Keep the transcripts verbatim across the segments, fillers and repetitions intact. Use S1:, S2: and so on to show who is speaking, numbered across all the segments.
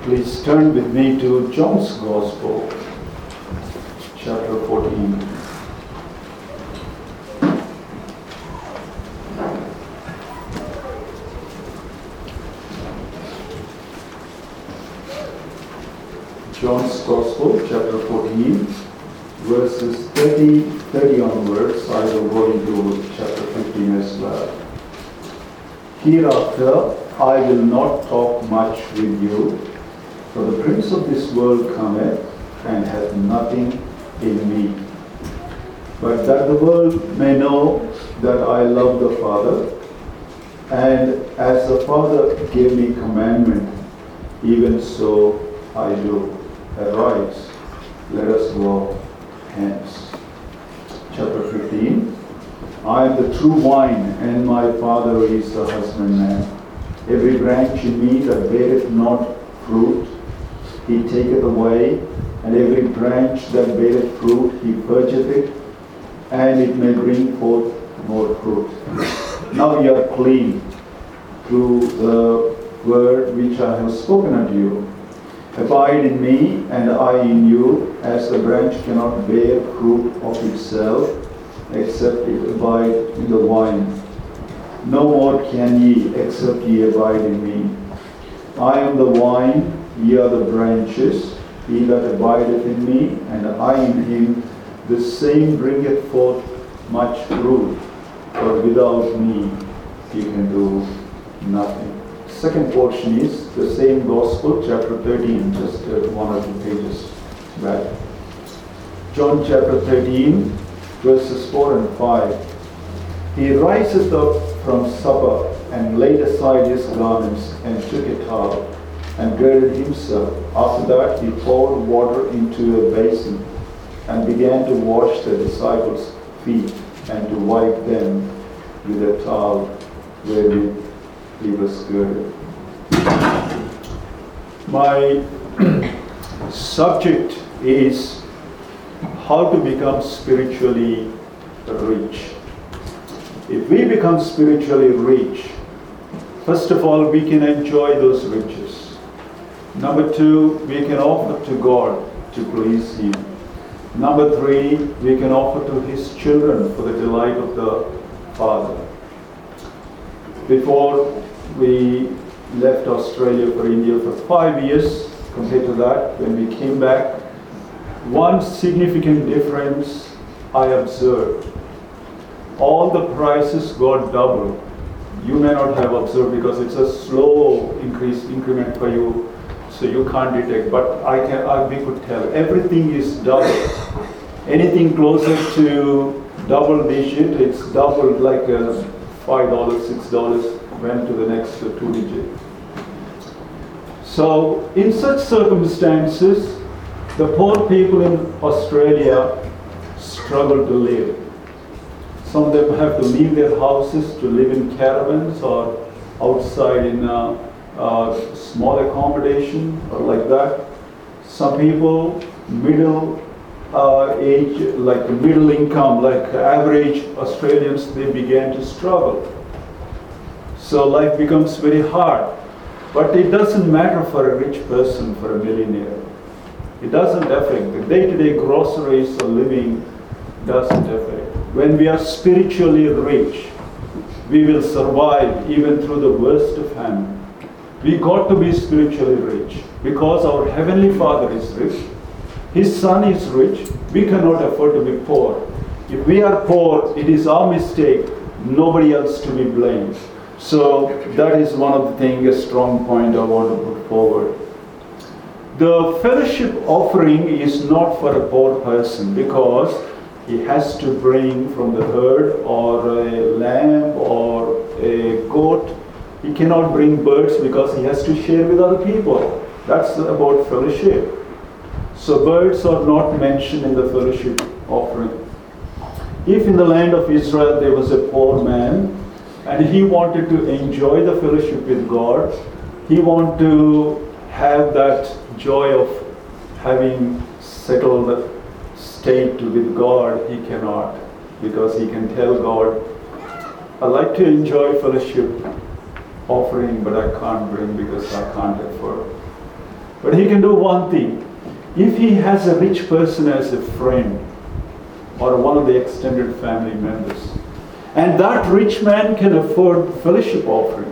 S1: Please turn with me to John's Gospel, chapter fourteen. John's Gospel, chapter fourteen, verses thirty, thirty onwards. I will go into chapter fifteen as well. Hereafter I will not talk much with you, for the prince of this world cometh, and hath nothing in me. But that the world may know that I love the Father, and as the Father gave me commandment, even so I do. Arise, let us go hence. Chapter fifteen. I am the true vine, and my Father is the husbandman. Every branch in me that beareth not fruit, he taketh away, and every branch that beareth fruit, he purgeth it, and it may bring forth more fruit. Now ye are clean through the word which I have spoken unto you. Abide in me, and I in you, as the branch cannot bear fruit of itself, except it abide in the vine. No more can ye, except ye abide in me. I am the vine, ye are the branches. He that abideth in me, and I in him, the same bringeth forth much fruit. For without me ye can do nothing. Second portion is the same Gospel, chapter thirteen, just uh, one or two pages back. John chapter thirteen, verses four and five. He riseth up from supper, and laid aside his garments, and took a towel, and girded himself. After that he poured water into a basin, and began to wash the disciples' feet, and to wipe them with a towel wherewith he was girded. My subject is how to become spiritually rich. If we become spiritually rich, first of all, we can enjoy those riches. Number two, we can offer to God to please Him. Number three, we can offer to His children for the delight of the Father. Before we left Australia for India for five years, compared to that, when we came back, one significant difference I observed. All the prices got doubled. You may not have observed because it's a slow increase increment for you, so you can't detect. But I can, I, we could tell everything is double. Anything closer to double digit, it's doubled, like a five dollars, six dollars, went to the next two digit. So in such circumstances, the poor people in Australia struggle to live. Some of them have to leave their houses to live in caravans or outside in a, a small accommodation or like that. Some people, middle uh, age, like middle income, like average Australians, they began to struggle. So life becomes very hard. But it doesn't matter for a rich person, for a millionaire. It doesn't affect. The day-to-day groceries or living doesn't affect. When we are spiritually rich, we will survive even through the worst of famine. We got to be spiritually rich because our Heavenly Father is rich. His Son is rich. We cannot afford to be poor. If we are poor, it is our mistake, nobody else to be blamed. So that is one of the things, a strong point I want to put forward. The fellowship offering is not for a poor person because he has to bring from the herd or a lamb or a goat. He cannot bring birds because he has to share with other people. That's about fellowship. So birds are not mentioned in the fellowship offering. If in the land of Israel there was a poor man and he wanted to enjoy the fellowship with God, he wanted to have that joy of having settled state with God, he cannot, because he can tell God, I like to enjoy fellowship offering, but I can't bring because I can't afford. But he can do one thing. If he has a rich person as a friend, or one of the extended family members, and that rich man can afford fellowship offering,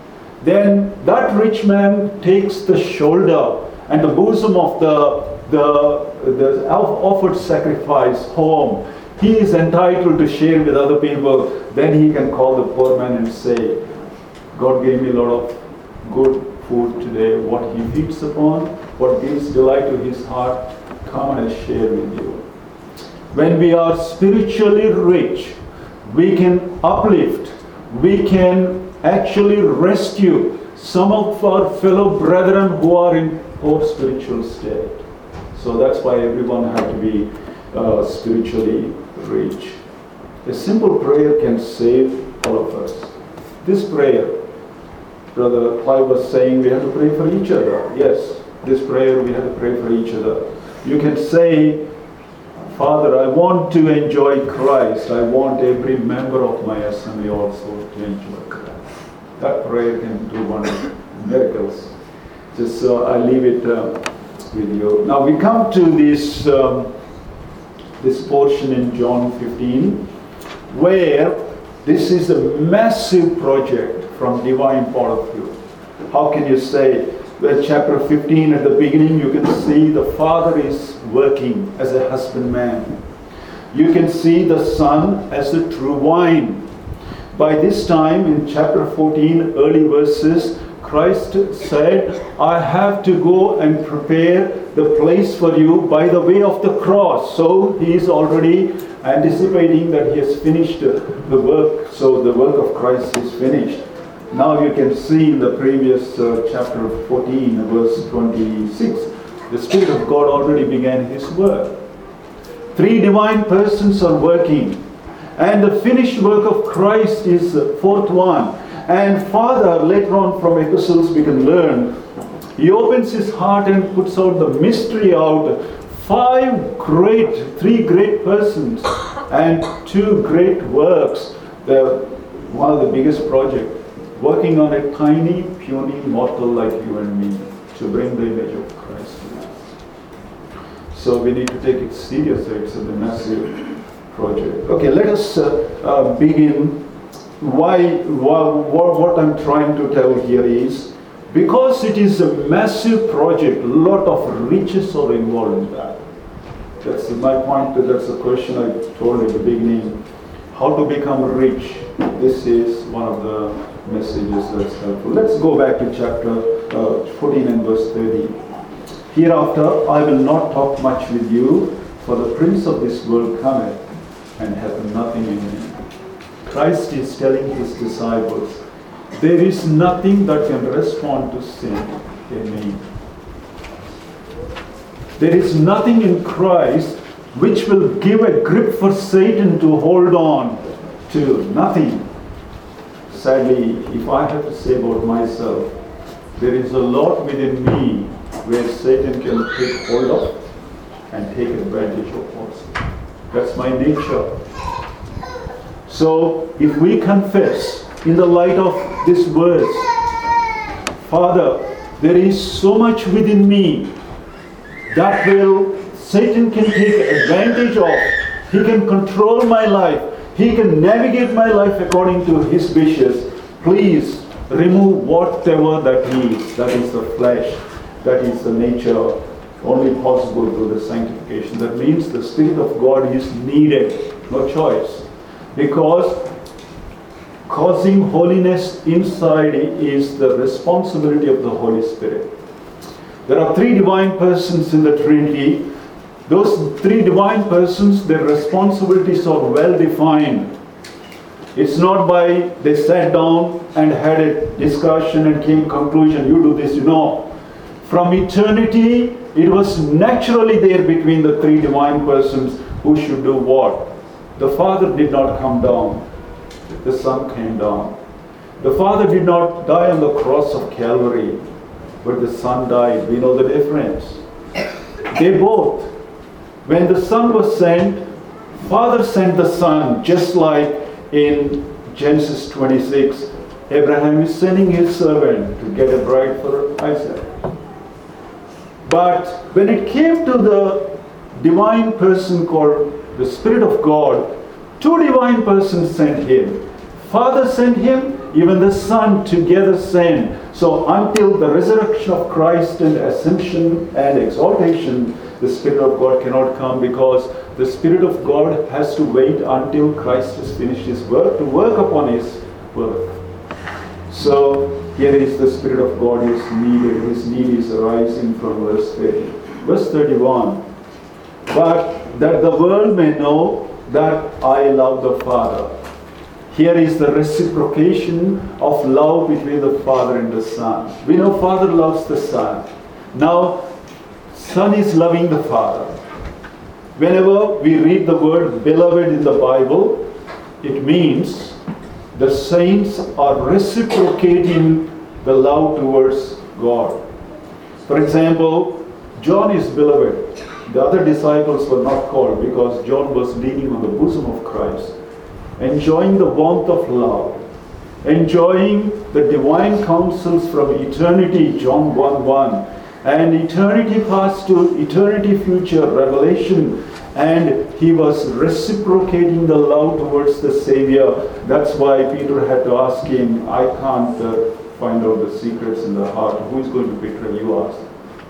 S1: then that rich man takes the shoulder and the bosom of the, the, the offered sacrifice home. He is entitled to share with other people. Then he can call the poor man and say, God gave me a lot of good food today. What he feeds upon, what gives delight to his heart, come and share with you. When we are spiritually rich, we can uplift, we can actually rescue some of our fellow brethren who are in poor spiritual state. So that's why everyone has to be uh, spiritually rich. A simple prayer can save all of us. This prayer, Brother Clive was saying, we have to pray for each other. Yes, this prayer we have to pray for each other. You can say, Father, I want to enjoy Christ. I want every member of my assembly also to enjoy Christ. That prayer can do wonders, miracles. Just uh, I leave it uh, with you. Now we come to this um, this portion in John fifteen, where this is a massive project from divine point of view. How can you say? Well, chapter fifteen at the beginning, you can see the Father is working as a husbandman. You can see the Son as the true vine. By this time, in chapter fourteen, early verses, Christ said, I have to go and prepare the place for you by the way of the cross. So he is already anticipating that he has finished the work. So the work of Christ is finished. Now you can see in the previous uh, chapter fourteen, verse twenty-six, the Spirit of God already began His work. Three divine persons are working, and the finished work of Christ is the fourth one. And Father, later on from epistles we can learn, He opens His heart and puts out the mystery out. Five great, three great persons and two great works. The one of the biggest projects, working on a tiny, puny mortal like you and me to bring the image of Christ to us. So we need to take it seriously. It's a massive project. Okay, let us uh, uh, begin. Why, why, what, what I'm trying to tell here is, because it is a massive project, a lot of riches are involved in that. That's my point, that's the question I told at the beginning. How to become rich. This is one of the messages that's helpful. Let's go back to chapter uh, fourteen and verse thirty. Hereafter I will not talk much with you, for the prince of this world cometh, and hath nothing in me. Christ is telling his disciples, there is nothing that can respond to sin in me. There is nothing in Christ which will give a grip for Satan to hold on to. Nothing. Sadly, if I have to say about myself, there is a lot within me where Satan can take hold of and take advantage of also. That's my nature. So, if we confess in the light of this verse, Father, there is so much within me that will Satan can take advantage of. He can control my life. He can navigate my life according to his wishes. Please remove whatever that is. That is the flesh. That is the nature only possible through the sanctification. That means the Spirit of God is needed. No choice. Because causing holiness inside is the responsibility of the Holy Spirit. There are three divine persons in the Trinity. Those three divine persons, their responsibilities are well defined. It's not by they sat down and had a discussion and came to conclusion, you do this, you know. From eternity, it was naturally there between the three divine persons who should do what. The Father did not come down. The Son came down. The Father did not die on the cross of Calvary, but the Son died. We know the difference. They both. When the Son was sent, Father sent the Son, just like in Genesis twenty-six, Abraham is sending his servant to get a bride for Isaac. But when it came to the divine person called the Spirit of God, two divine persons sent him. Father sent him, even the Son together sent. So until the resurrection of Christ and ascension and exaltation, the Spirit of God cannot come, because the Spirit of God has to wait until Christ has finished his work to work upon his work. So here is the Spirit of God is needed. His need is arising from verse thirty. Verse thirty-one. But that the world may know that I love the Father. Here is the reciprocation of love between the Father and the Son. We know Father loves the Son. Now, Son is loving the Father. Whenever we read the word beloved in the Bible, it means the saints are reciprocating the love towards God. For example, John is beloved. The other disciples were not called because John was leaning on the bosom of Christ, enjoying the warmth of love, enjoying the divine counsels from eternity, John one one, and eternity past to eternity future, Revelation, and he was reciprocating the love towards the Savior. That's why Peter had to ask him, I can't uh, find out the secrets in the heart. Who is going to betray you? Ask.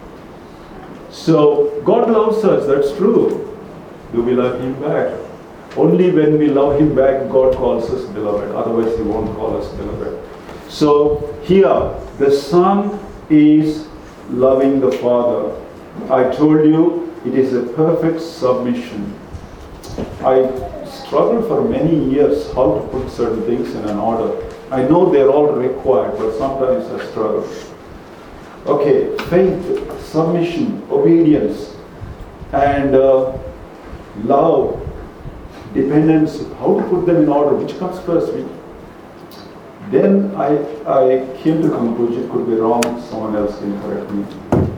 S1: So God loves us, that's true. Do we love him back? Only when we love him back, God calls us beloved. Otherwise he won't call us beloved. So here, the Son is loving the Father. I told you, it is a perfect submission. I struggled for many years how to put certain things in an order. I know they're all required, but sometimes I struggle. Okay, faith, submission, obedience, and uh, love, dependence, how to put them in order, which comes first. Then I, I came to the conclusion, it could be wrong, someone else can correct me.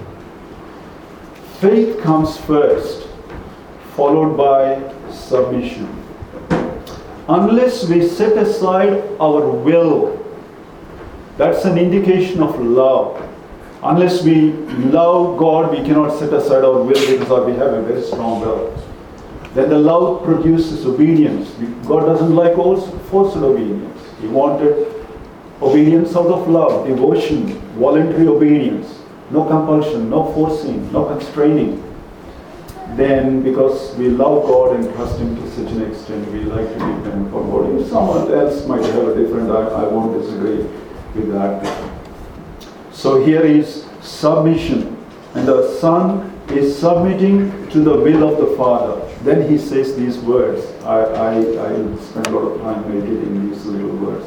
S1: Faith comes first, followed by submission. Unless we set aside our will, that's an indication of love. Unless we love God, we cannot set aside our will because we have a very strong will. Then the love produces obedience. God doesn't like forced obedience. He wanted obedience out of love, devotion, voluntary obedience. No compulsion, no forcing, no constraining. Then because we love God and trust him to such an extent, we like to depend upon God. If someone else might have a different, I, I won't disagree with that. So here is submission. And the Son is submitting to the will of the Father. Then he says these words. I, I, I spend a lot of time meditating these little words.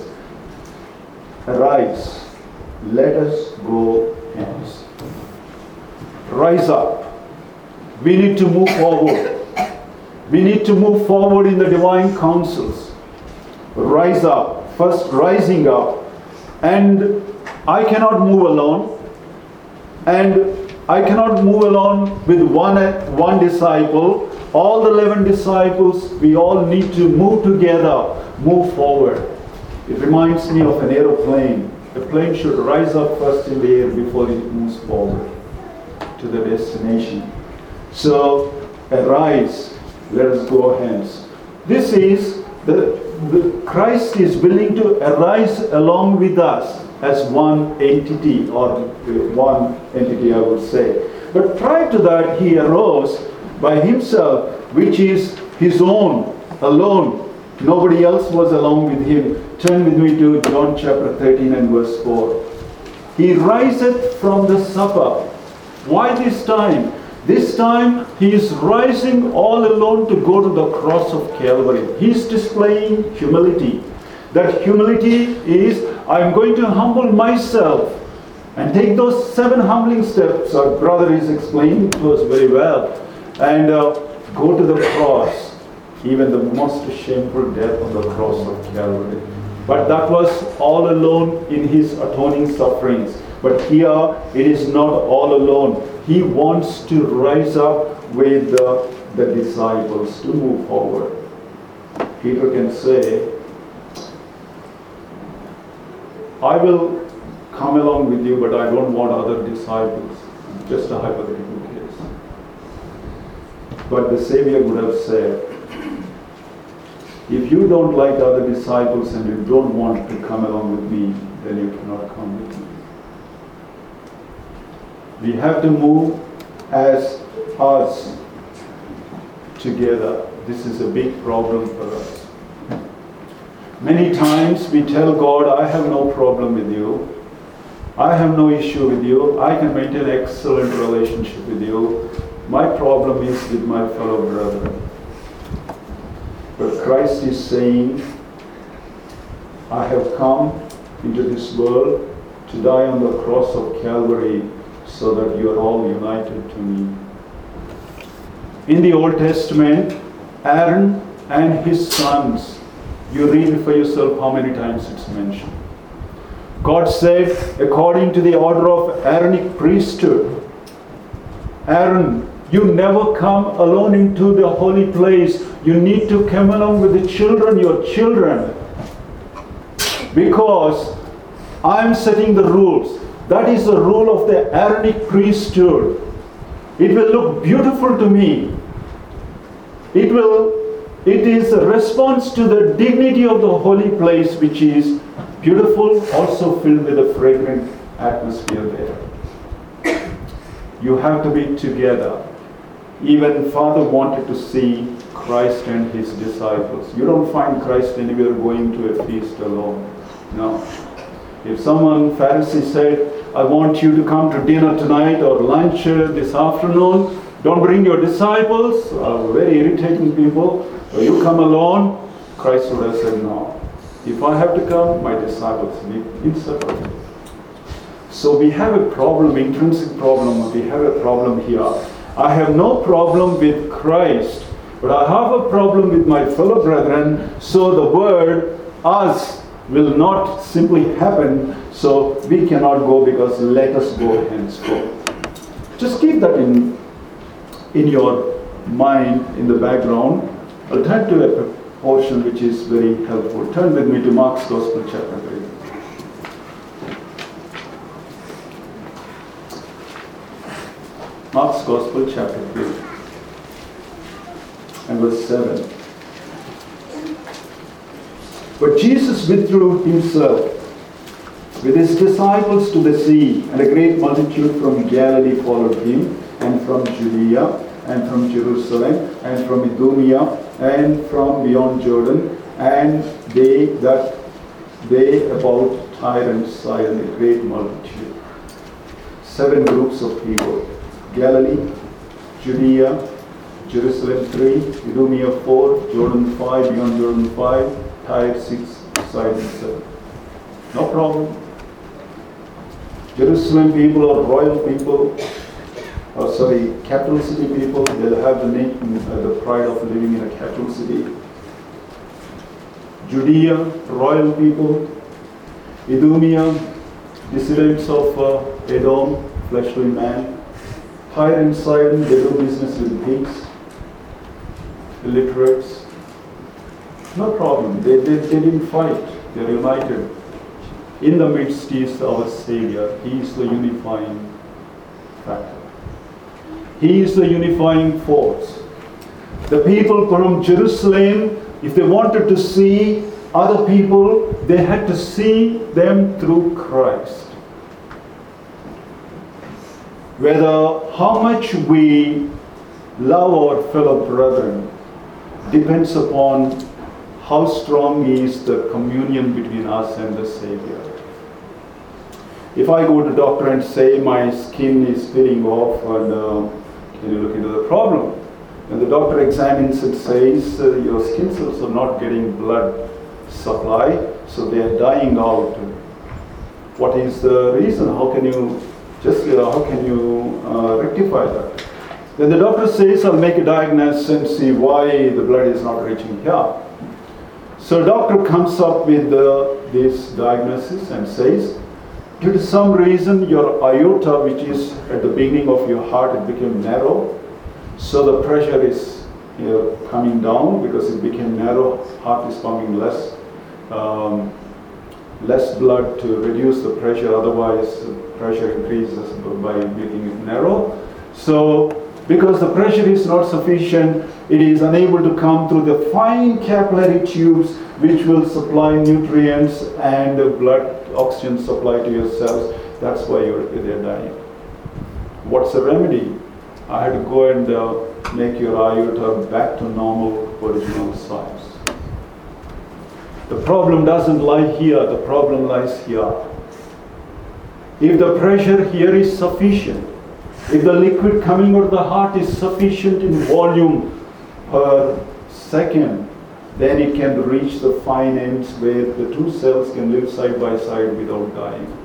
S1: Arise, let us go hence. Rise up. We need to move forward. We need to move forward in the divine counsels. Rise up. First rising up. And I cannot move alone. And I cannot move alone with one, one disciple. All the eleven disciples, we all need to move together, move forward. It reminds me of an aeroplane. The plane should rise up first in the air before it moves forward to the destination. So, arise, let us go hence. This is, the, the Christ is willing to arise along with us as one entity, or one entity I would say. But prior to that, he arose by himself, which is his own, alone. Nobody else was along with him. Turn with me to John chapter thirteen and verse four. He riseth from the supper. Why this time? This time he is rising all alone to go to the cross of Calvary. He is displaying humility. That humility is, I am going to humble myself and take those seven humbling steps. Our brother is explaining to us very well. And uh, go to the cross, even the most shameful death on the cross of Calvary. But that was all alone in his atoning sufferings. But here it is not all alone. He wants to rise up with uh, the disciples to move forward. Peter can say, I will come along with you, but I don't want other disciples. Just a hypothetical case. But the Savior would have said, if you don't like other disciples and you don't want to come along with me, then you cannot come with me. We have to move as us together. This is a big problem for us. Many times we tell God, I have no problem with you. I have no issue with you. I can maintain an excellent relationship with you. My problem is with my fellow brethren. But Christ is saying, I have come into this world to die on the cross of Calvary so that you are all united to me. In the Old Testament, Aaron and his sons, you read it for yourself how many times it's mentioned. God said, according to the order of Aaronic priesthood, Aaron, you never come alone into the holy place. You need to come along with the children, your children. Because I'm setting the rules. That is the rule of the Aaronic priesthood. It will look beautiful to me. It will, it is a response to the dignity of the holy place, which is beautiful, also filled with a fragrant atmosphere there. You have to be together. Even Father wanted to see Christ and his disciples. You don't find Christ anywhere going to a feast alone. No. If someone, Pharisee, said, I want you to come to dinner tonight or lunch uh, this afternoon, don't bring your disciples, uh, very irritating people, or you come alone, Christ would have said no. If I have to come, my disciples will be inseparable. So we have a problem, intrinsic problem, we have a problem here. I have no problem with Christ, but I have a problem with my fellow brethren, so the word us will not simply happen, so we cannot go because let us go henceforth. Just keep that in, in your mind, in the background. I'll turn to a portion which is very helpful. Turn with me to Mark's Gospel chapter three. Mark's Gospel chapter three and verse seven. But Jesus withdrew himself with his disciples to the sea, and a great multitude from Galilee followed him, and from Judea, and from Jerusalem, and from Idumea, and from beyond Jordan, and they that they about Tyre and Sidon, a great multitude. Seven groups of people: Galilee, Judea, Jerusalem three, Idumea four, Jordan five, beyond Jordan five, Tyre six, Sidon seven. No problem. Jerusalem people are royal people, or sorry, capital city people. They'll have the name, uh, the pride of living in a capital city. Judea, royal people. Idumea, descendants of uh, Edom, fleshly man. Tyre and Sidon, they do business with pigs, illiterates. No problem. They, they, they didn't fight. They're united. In the midst is our Savior. He is the unifying factor. He is the unifying force. The people from Jerusalem, if they wanted to see other people, they had to see them through Christ. Whether how much we love our fellow brethren depends upon how strong is the communion between us and the Savior. If I go to the doctor and say my skin is peeling off, and uh, can you look into the problem? When the doctor examines it, says uh, your skin cells are not getting blood supply, so they are dying out. What is the reason? How can you just you know, how can you uh, rectify that? Then the doctor says, I'll make a diagnosis and see why the blood is not reaching here. So the doctor comes up with uh, this diagnosis and says, due to some reason your aorta, which is at the beginning of your heart, it became narrow. So the pressure is you know, coming down because it became narrow, heart is pumping less um, less blood to reduce the pressure, otherwise the pressure increases by making it narrow. So because the pressure is not sufficient, it is unable to come through the fine capillary tubes which will supply nutrients and blood oxygen supply to your cells. That's why you're, they're dying. What's the remedy? I had to go and uh, make your aorta back to normal original size. The problem doesn't lie here, the problem lies here. If the pressure here is sufficient, if the liquid coming out of the heart is sufficient in volume per second, then it can reach the fine ends where the two cells can live side by side without dying.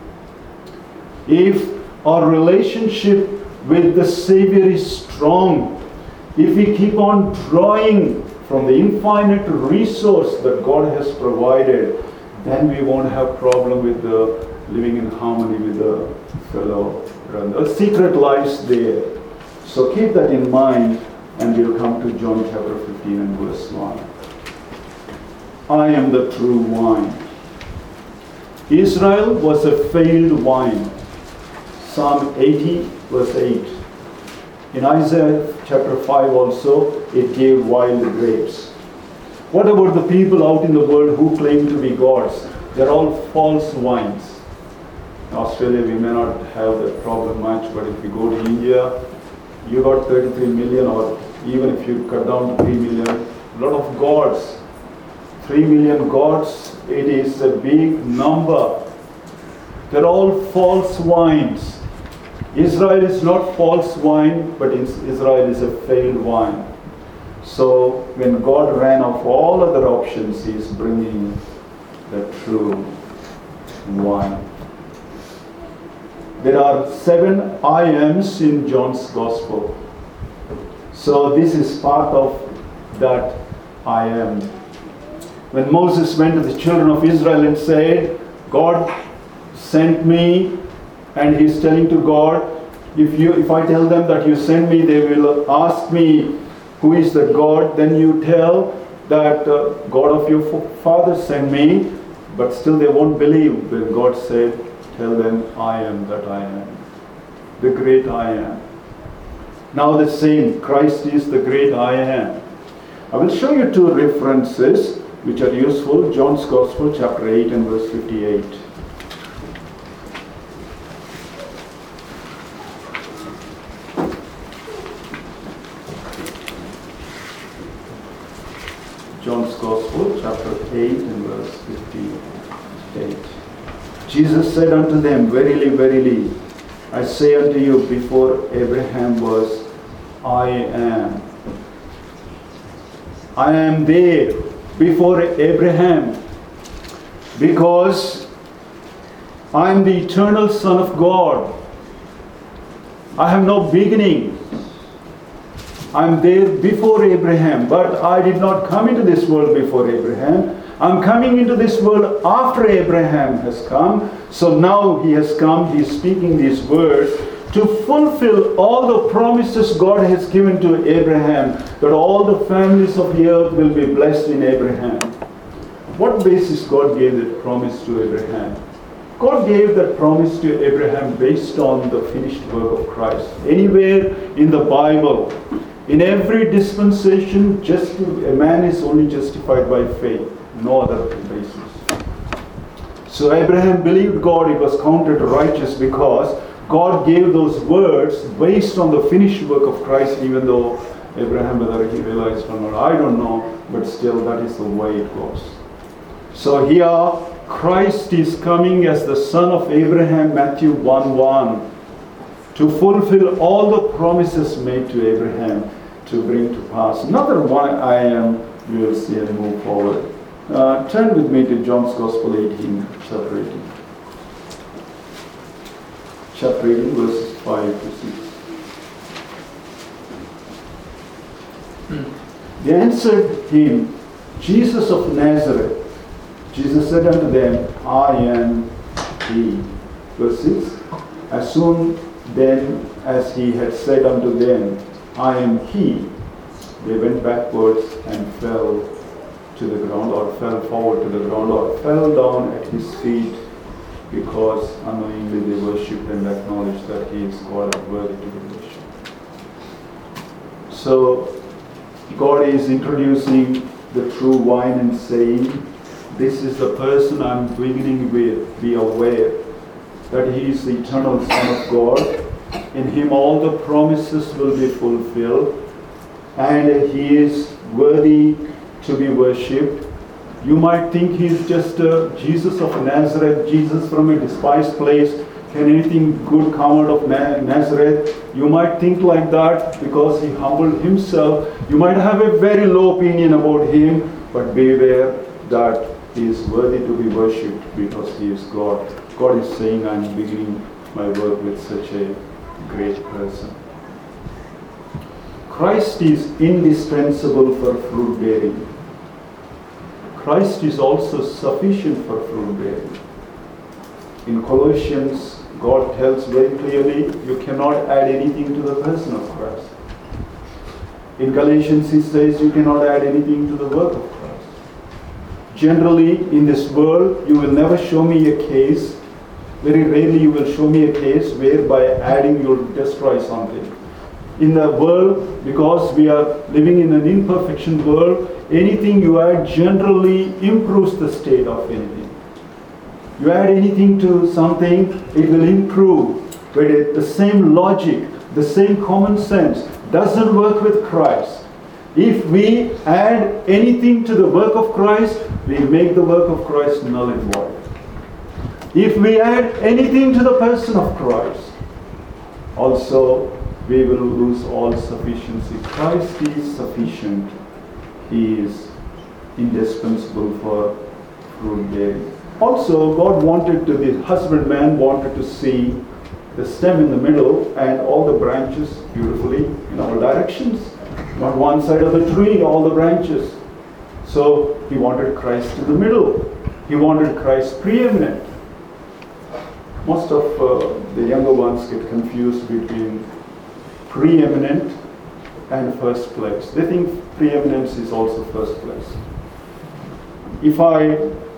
S1: If our relationship with the Savior is strong, if we keep on drawing from the infinite resource that God has provided, then we won't have problem with the living in harmony with the fellow brother. A secret lies there. So keep that in mind, and we'll come to John chapter fifteen and verse one. I am the true wine. Israel was a failed wine. Psalm eighty verse eight. In Isaiah chapter five also, it gave wild grapes. What about the people out in the world who claim to be gods? They're all false wines. In Australia, we may not have that problem much, but if you go to India, you got thirty-three million, or even if you cut down to three million, a lot of gods. three million gods, it is a big number. They're all false wines. Israel is not false wine, but Israel is a failed wine. So when God ran off all other options, He is bringing the true wine. There are seven I ams in John's Gospel. So this is part of that I am. When Moses went to the children of Israel and said, God sent me, and he's telling to God, if you, if I tell them that you sent me, they will ask me, who is the God? Then you tell that uh, God of your father sent me, but still they won't believe. When God said, tell them, I am that I am. The great I am. Now the same, Christ is the great I am. I will show you two references which are useful. John's Gospel, chapter eight and verse fifty-eight. John's Gospel, chapter eight and verse fifty-eight. Jesus said unto them, verily, verily, I say unto you, before Abraham was, I am. I am there before Abraham, because I am the eternal Son of God. I have no beginning. I am there before Abraham, but I did not come into this world before Abraham. I am coming into this world after Abraham has come. So now he has come, he is speaking these words to fulfill all the promises God has given to Abraham, that all the families of the earth will be blessed in Abraham. What basis God gave that promise to Abraham? God gave that promise to Abraham based on the finished work of Christ. Anywhere in the Bible, in every dispensation, just a man is only justified by faith, no other basis. So Abraham believed God, it was counted righteous because God gave those words based on the finished work of Christ, even though Abraham, whether he realized or not, I don't know, but still that is the way it goes. So here, Christ is coming as the son of Abraham, Matthew one one, to fulfill all the promises made to Abraham to bring to pass. Another one I am, we will see and move forward. Uh, turn with me to John's Gospel eighteen, chapter eighteen. Chapter eighteen, verses five to six. They answered him, Jesus of Nazareth. Jesus said unto them, I am he. Verse six. As soon then as he had said unto them, I am he, they went backwards and fell to the ground, or fell forward to the ground, or fell down at his feet, because unknowingly they worshipped and acknowledged that he is God and worthy to be worshipped. So God is introducing the true vine and saying, this is the person I'm beginning with. Be aware that he is the eternal Son of God. In him all the promises will be fulfilled, and he is worthy to be worshipped. You might think he is just a Jesus of Nazareth, Jesus from a despised place. Can anything good come out of Nazareth? You might think like that because he humbled himself. You might have a very low opinion about him, but beware that he is worthy to be worshipped because he is God. God is saying, I'm beginning my work with such a great person. Christ is indispensable for fruit bearing. Christ is also sufficient for fruit bearing. In Colossians, God tells very clearly, you cannot add anything to the person of Christ. In Galatians, he says, you cannot add anything to the work of Christ. Generally, in this world, you will never show me a case, very rarely you will show me a case whereby adding you'll destroy something. In the world, because we are living in an imperfection world, anything you add generally improves the state of anything. You add anything to something, it will improve. But it, the same logic, the same common sense doesn't work with Christ. If we add anything to the work of Christ, we make the work of Christ null and void. If we add anything to the person of Christ, also we will lose all sufficiency. Christ is sufficient. He is indispensable for fruit bearing. Also, God wanted to, the husbandman wanted to see the stem in the middle and all the branches beautifully in all directions. Not one side of the tree, all the branches. So he wanted Christ in the middle. He wanted Christ preeminent. Most of uh, the younger ones get confused between preeminent and first place. They think preeminence is also first place. If I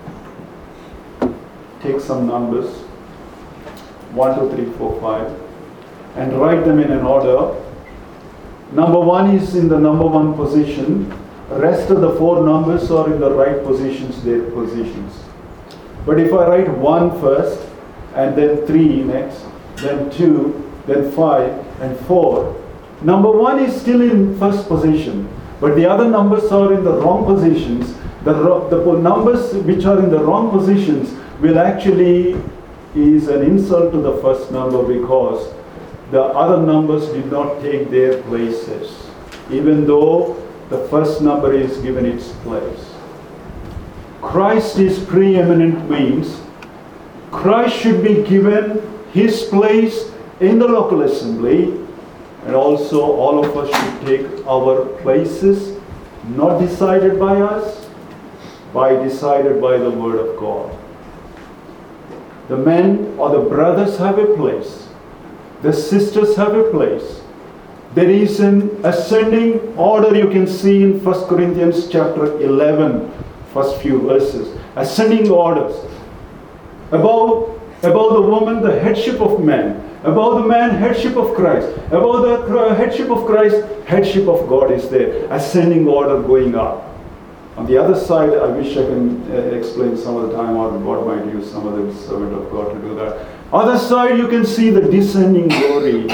S1: take some numbers, one, two, three, four, five, and write them in an order, number one is in the number one position, rest of the four numbers are in the right positions, their positions. But if I write one first, and then three next, then two, then five, and four, number one is still in first position, but the other numbers are in the wrong positions. The, the numbers which are in the wrong positions will actually is an insult to the first number because the other numbers did not take their places, even though the first number is given its place. Christ is preeminent means Christ should be given his place in the local assembly, and also all of us should take our places, not decided by us, but decided by the Word of God. The men or the brothers have a place. The sisters have a place. There is an ascending order you can see in First Corinthians chapter eleven, first few verses. Ascending orders. Above, above the woman, the headship of men. Above the man, headship of Christ. Above the headship of Christ, headship of God is there. Ascending order going up. On the other side, I wish I can uh, explain some of the time, or God might use some of the servant of God to do that. Other side, you can see the descending glory.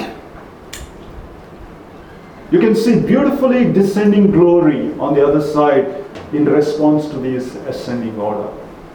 S1: You can see beautifully descending glory on the other side in response to this ascending order.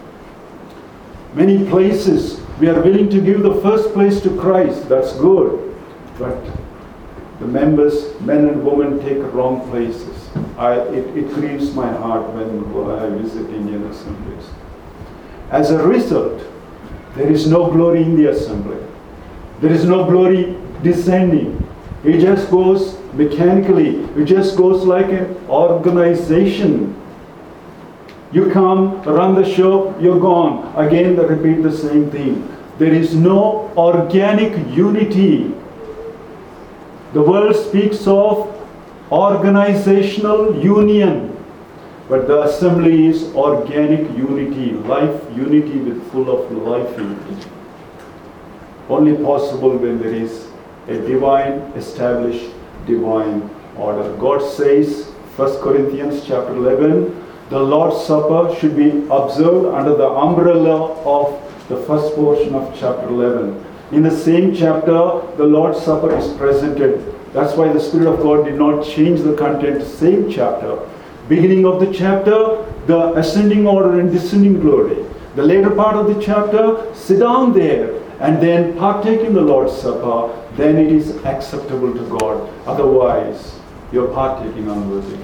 S1: Many places we are willing to give the first place to Christ. That's good. But the members, men and women, take wrong places. I, it, it grieves my heart when I visit Indian assemblies. As a result, there is no glory in the assembly. There is no glory descending. It just goes mechanically. It just goes like an organization. You come, run the show, you're gone. Again, they repeat the same thing. There is no organic unity. The world speaks of organizational union. But the assembly is organic unity, life unity with full of life in it. Only possible when there is a divine, established divine order. God says, First Corinthians chapter eleven, the Lord's Supper should be observed under the umbrella of the first portion of chapter eleven. In the same chapter, the Lord's Supper is presented. That's why the Spirit of God did not change the content, same chapter. Beginning of the chapter, the ascending order and descending glory. The later part of the chapter, sit down there and then partake in the Lord's Supper. Then it is acceptable to God. Otherwise, you're partaking unworthily.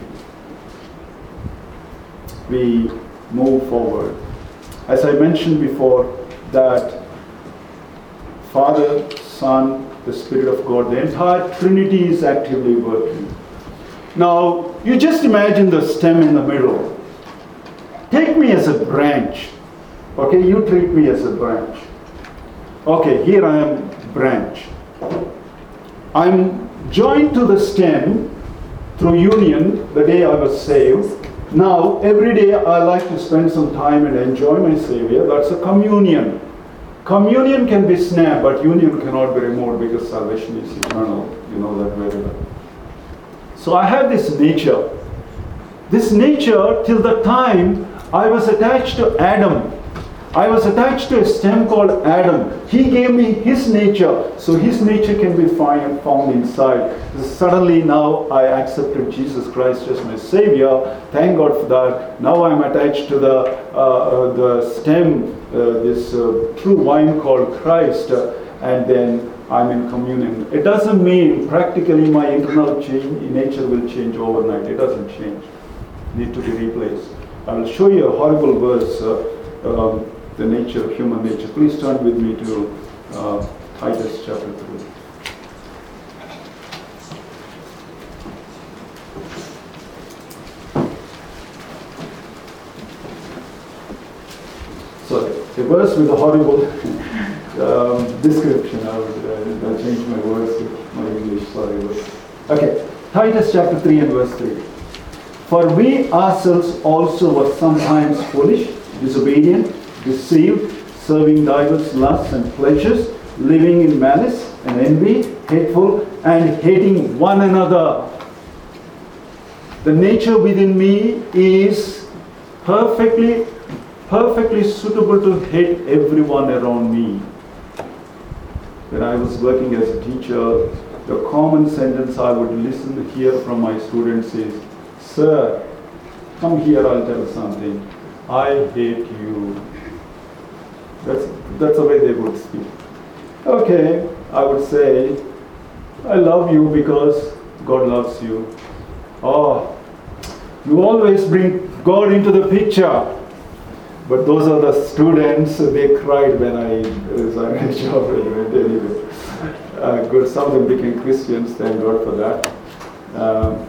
S1: We move forward. As I mentioned before, that Father, Son, the Spirit of God, the entire Trinity is actively working. Now, you just imagine the stem in the middle. Take me as a branch. Okay, you treat me as a branch. Okay, here I am, branch. I'm joined to the stem through union the day I was saved. Now, every day I like to spend some time and enjoy my Savior. That's a communion. Communion can be snapped, but union cannot be removed because salvation is eternal. You know that very well. So I have this nature. This nature, till the time I was attached to Adam. I was attached to a stem called Adam. He gave me his nature, so his nature can be find, found inside. Suddenly now I accepted Jesus Christ as my Savior. Thank God for that. Now I'm attached to the uh, uh, the stem, uh, this uh, true wine called Christ, uh, and then I'm in communion. It doesn't mean practically my internal change, nature will change overnight. It doesn't change. It needs to be replaced. I will show you a horrible verse. Uh, um, the nature of human nature. Please turn with me to uh, Titus chapter three. Sorry, a verse with a horrible um, description. I would uh, change my words with my English. Sorry. Okay, Titus chapter three and verse three. For we ourselves also were sometimes foolish, disobedient, deceived, serving divers lusts and pleasures, living in malice and envy, hateful, and hating one another. The nature within me is perfectly, perfectly suitable to hate everyone around me. When I was working as a teacher, the common sentence I would listen to hear from my students is, "Sir, come here, I'll tell something. I hate you." That's, that's the way they would speak. Okay, I would say, "I love you because God loves you." Oh, you always bring God into the picture. But those are the students, they cried when I resigned a job. Anyway, uh, good, some of them became Christians, thank God for that. Um,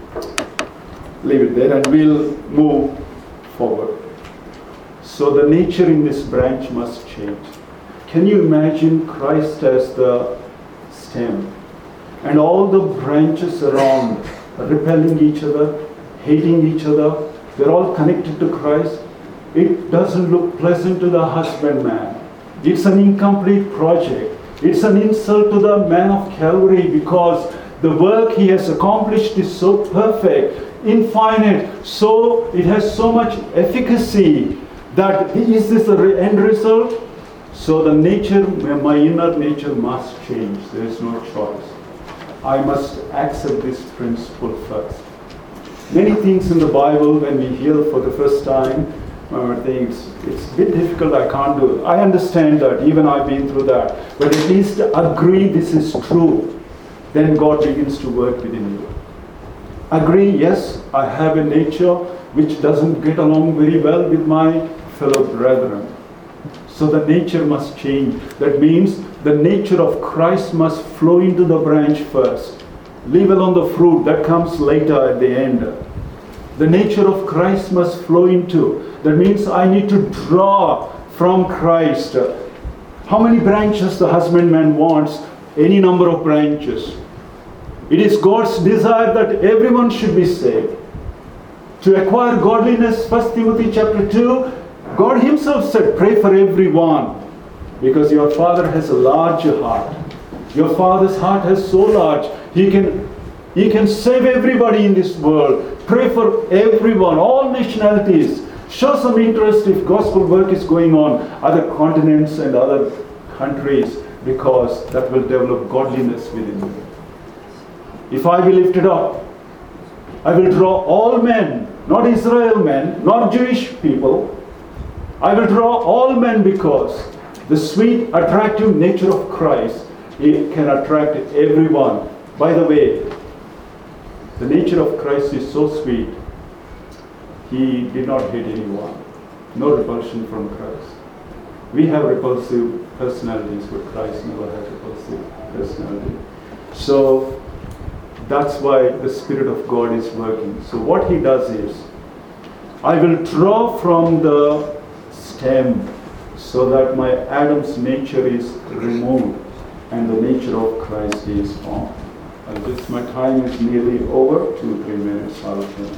S1: leave it there and we'll move forward. So the nature in this branch must change. Can you imagine Christ as the stem and all the branches around repelling each other, hating each other? They're all connected to Christ. It doesn't look pleasant to the husbandman. It's an incomplete project. It's an insult to the man of Calvary because the work he has accomplished is so perfect, infinite, so it has so much efficacy that is this the end result? So the nature, my inner nature must change. There is no choice. I must accept this principle first. Many things in the Bible, when we hear for the first time, I think it's, it's a bit difficult, I can't do it. I understand that, even I've been through that. But at least agree this is true. Then God begins to work within you. Agree, yes, I have a nature which doesn't get along very well with my fellow brethren. So the nature must change. That means the nature of Christ must flow into the branch first. Leave alone the fruit, that comes later at the end. The nature of Christ must flow into. That means I need to draw from Christ. How many branches the husbandman wants? Any number of branches. It is God's desire that everyone should be saved. To acquire godliness, First Timothy chapter two, God himself said, pray for everyone. Because your Father has a larger heart. Your Father's heart is so large, He can, He can save everybody in this world. Pray for everyone, all nationalities. Show some interest if gospel work is going on other continents and other countries, because that will develop godliness within you. If I be lifted up, I will draw all men, not Israel men, not Jewish people. I will draw all men, because the sweet, attractive nature of Christ, it can attract everyone. By the way, the nature of Christ is so sweet. He did not hate anyone. No repulsion from Christ. We have repulsive personalities, but Christ never had repulsive personality. So that's why the Spirit of God is working. So what He does is, I will draw from the stem so that my Adam's nature is removed and the nature of Christ is formed. And this, my time is nearly over. Two, three minutes, I'll finish.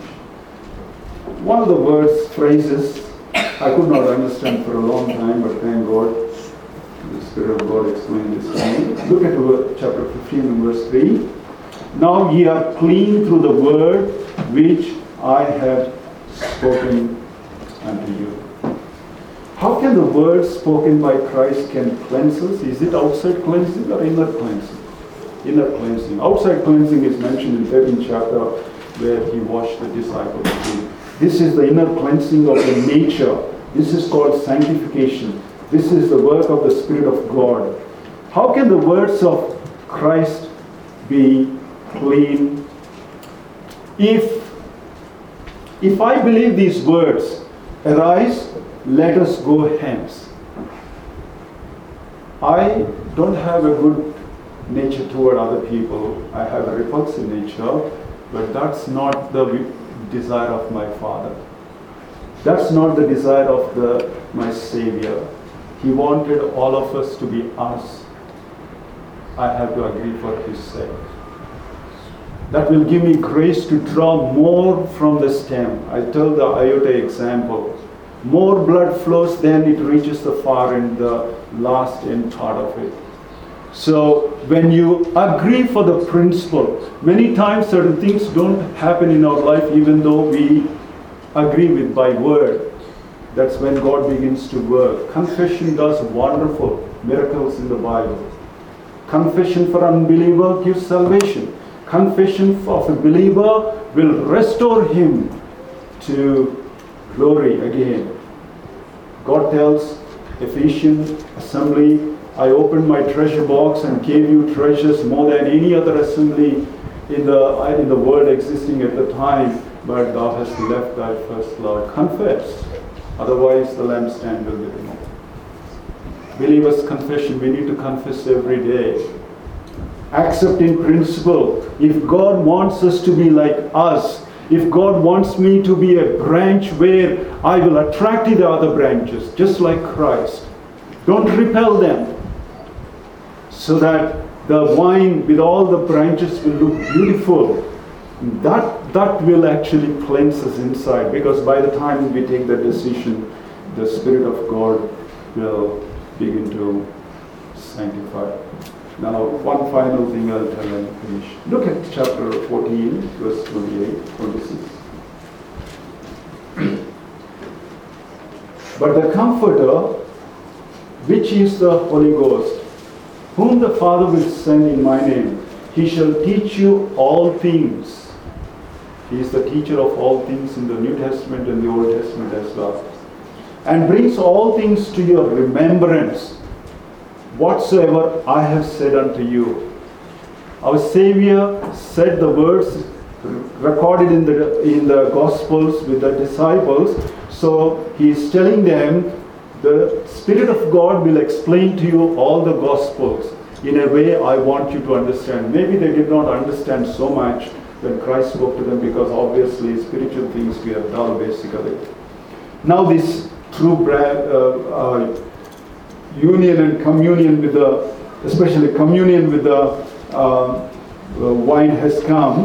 S1: One of the words, phrases, I could not understand for a long time, but thank God, the Spirit of God explained this to me. Look at chapter fifteen and verse three. Now ye are clean through the word which I have spoken unto you. How can the word spoken by Christ can cleanse us? Is it outside cleansing or inner cleansing? Inner cleansing. Outside cleansing is mentioned in thirteenth chapter, where He washed the disciples' feet. This is the inner cleansing of the nature. This is called sanctification. This is the work of the Spirit of God. How can the words of Christ be clean? If, if I believe these words, arise, let us go hence. I don't have a good nature toward other people. I have a repulsive nature, but that's not the desire of my Father. That's not the desire of the my Savior. He wanted all of us to be us. I have to agree for His sake. That will give me grace to draw more from the stem. I tell the iota example. More blood flows, then it reaches the far end, the last end part of it. So when you agree for the principle, many times certain things don't happen in our life even though we agree with by word. That's when God begins to work. Confession does wonderful miracles in the Bible. Confession for an unbeliever gives salvation. Confession of a believer will restore him to glory again. God tells Ephesian assembly, I opened my treasure box and gave you treasures more than any other assembly in the, in the world existing at the time, but thou hast left thy first love. Confess, otherwise the lampstand will be removed. Believers' confession, we need to confess every day. Accept in principle. If God wants us to be like us, if God wants me to be a branch where I will attract the other branches, just like Christ, don't repel them, so that the vine with all the branches will look beautiful. That, that will actually cleanse us inside, because by the time we take the decision, the Spirit of God will begin to sanctify. Now, one final thing I'll tell and finish. Look at chapter fourteen, verse twenty-eight, twenty-six. But the Comforter, which is the Holy Ghost, whom the Father will send in my name, He shall teach you all things. He is the teacher of all things in the New Testament and the Old Testament as well. And brings all things to your remembrance, whatsoever I have said unto you. Our Savior said the words recorded in the in the Gospels with the disciples. So He is telling them, the Spirit of God will explain to you all the Gospels in a way I want you to understand. Maybe they did not understand so much when Christ spoke to them, because obviously spiritual things we are dull basically. Now this true bra- uh, uh, union and communion with the, especially communion with the uh, uh, wine has come.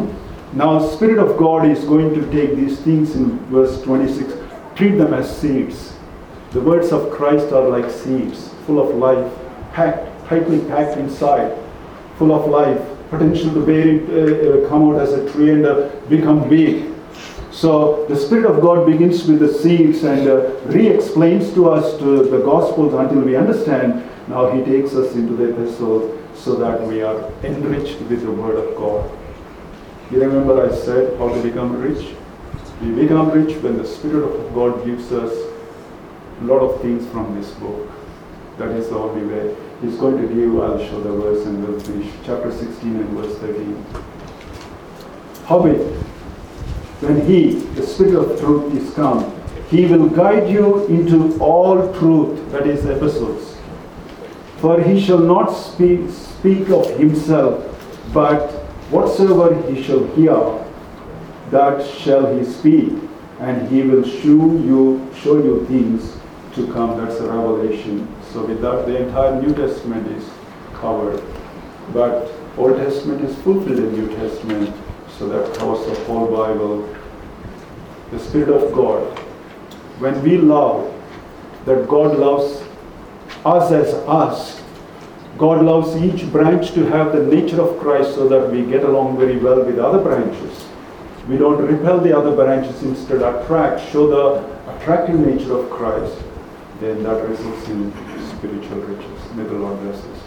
S1: Now, Spirit of God is going to take these things in verse twenty-six, treat them as seeds. The words of Christ are like seeds, full of life, packed, tightly packed inside, full of life, potential to bear it, uh, uh, come out as a tree and uh, become big. So the Spirit of God begins with the seeds and uh, re-explains to us to the Gospels until we understand. Now He takes us into the epistle so that we are enriched with the Word of God. You remember I said how to become rich? We become rich when the Spirit of God gives us a lot of things from this book. That is the only way. He's going to give, I'll show the verse and we'll finish. Chapter sixteen and verse thirteen. Howbeit, when He, the Spirit of truth, is come, He will guide you into all truth, that is epistles. For He shall not speak, speak of Himself, but whatsoever He shall hear, that shall He speak, and He will show you, show you things to come. That's a revelation. So with that, the entire New Testament is covered. But Old Testament is fulfilled in New Testament, so that covers the whole Bible. The Spirit of God. When we love, that God loves us as us. God loves each branch to have the nature of Christ so that we get along very well with other branches. We don't repel the other branches, instead attract, show the attractive nature of Christ. Then that results in spiritual riches. May the Lord bless us.